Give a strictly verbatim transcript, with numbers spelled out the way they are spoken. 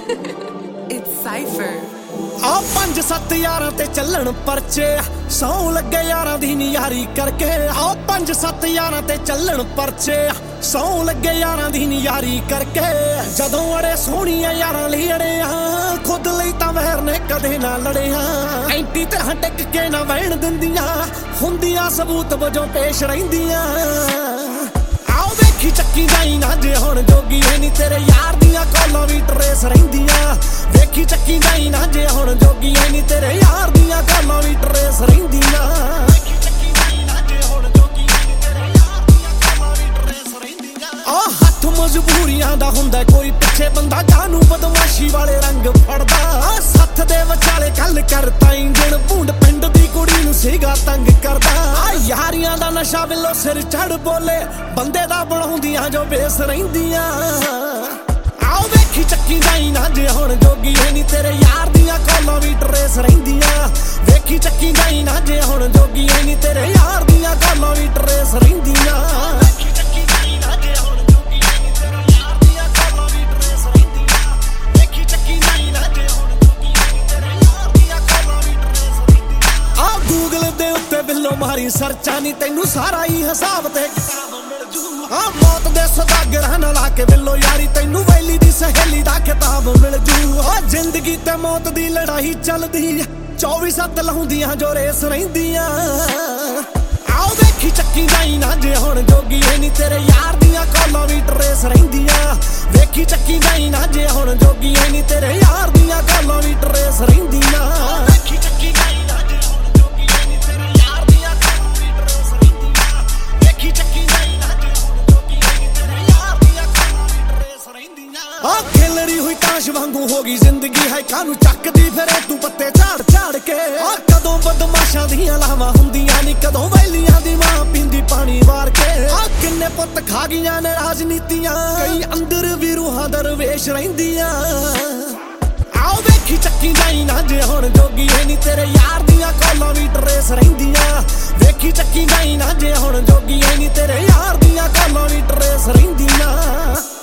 It's Cypher. आ पंज सत्त यारां ते चलन परचे सौ लगे यारां दी नियारी करके आ पंज सत्त यारां ते चलन परचे सौ लगे यारां दी नियारी करके जदों अड़े सोहणियां यारां लई अड़े हां खुद लई तां वैर ने कदे ना लड़े हां एंटी तरह टिक के ना बहन दिंदियां हुंदियां सबूत वजों पेश रहिंदियां आओ वेखी चक्की जाई ना जे हुण जोगी है नी तेरे यार दियां कॉलां भी ट्रेस रहिंदियां वेखी चक्की जाई ना जे हुण जोगी है नी तेरे यार दियां कॉलां भी ट्रेस रहिंदियां वेखी चक्की जाई ना जे हुण जोगी है नी तेरे यार दियां कॉलां भी ट्रेस रहिंदियां आ हत्थ मजबूरियां दा हुंदा कोई पिछे बंदा जानू बदमाशी वाले रंग फड़दा सत्थ दे विचाले गल कर ताईं दिन भूंड पिंड दी कुड़ी नू सीगा तंग करदा यारियां दा नशा विलो सिर चढ़ बोले बंदे दा बनाउंदियां जो बेस रहिंदियां आओ वेखी चक्की जाई ना जे हुण जोगी है नी तेरे यार दियां कॉलां भी ट्रेस रहिंदियां वेखी चक्की जाई ना जे हुण जोगी है नी तेरे यार दियां कॉलां भी ट्रेस रहिंदियां वेखी चक्की जाई ना जे हुण जोगी है नी तेरे यार दियां कॉलां भी ट्रेस रहिंदियां वेखी चक्की जाई ना जे हुण जोगी है नी तेरे यार दियां कॉलां भी ट्रेस रहिंदियां आ गूगल दे उत्ते बिल्लो मारी सर्चा नी तैनू सारा ही हिसाब ते आ मौत दे सदागरां नाल आके बिल्लो यारी तैनू वैली दी सहेली दा किताब मिल जू आ जिंदगी ते मौत दी लड़ाई चलदी चौबी सत्त लाउंदियां जो रेस रहिंदियां आओ वेखी चक्की जाई ना जे हुण जोगी है नी तेरे यार दियां कॉलां भी ट्रेस रहिंदियां वेखी चक्की जाई ना जे हुण जोगी है नी तेरे यार दियां कॉलां भी ट्रेस रहिंदियां वेखी चक्की जाई ना जे हुण जोगी है नी तेरे यार दियां कॉलां भी ट्रेस रहिंदियां वेखी चक्की जाई ना जे हुण जोगी है नी तेरे यार दियां कॉलां भी ट्रेस रहिंदियां आ खेलड़ी हुई ताश वांगू होगी जिंदगी है कानू चकदी फिरे तू पत्ते झाड़ झाड़ के आ कदों बदमाशां दियां लावां हुंदियां नी कदों वैलियां दी मां पींदी पानी वार के आ किन्ने पुੱਤ खा गईयां ने राजनीतियां कई अंदर भी रूहां दरवेश रहिंदियां आओ वेखी चक्की जाई ना जे हुण जोगी है नी तेरे यार दियां कॉलां भी ट्रेस रहिंदियां वेखी चक्की जाई ना जे हुण जोगी है नी तेरे यार दियां कॉलां भी ट्रेस रहिंदियां।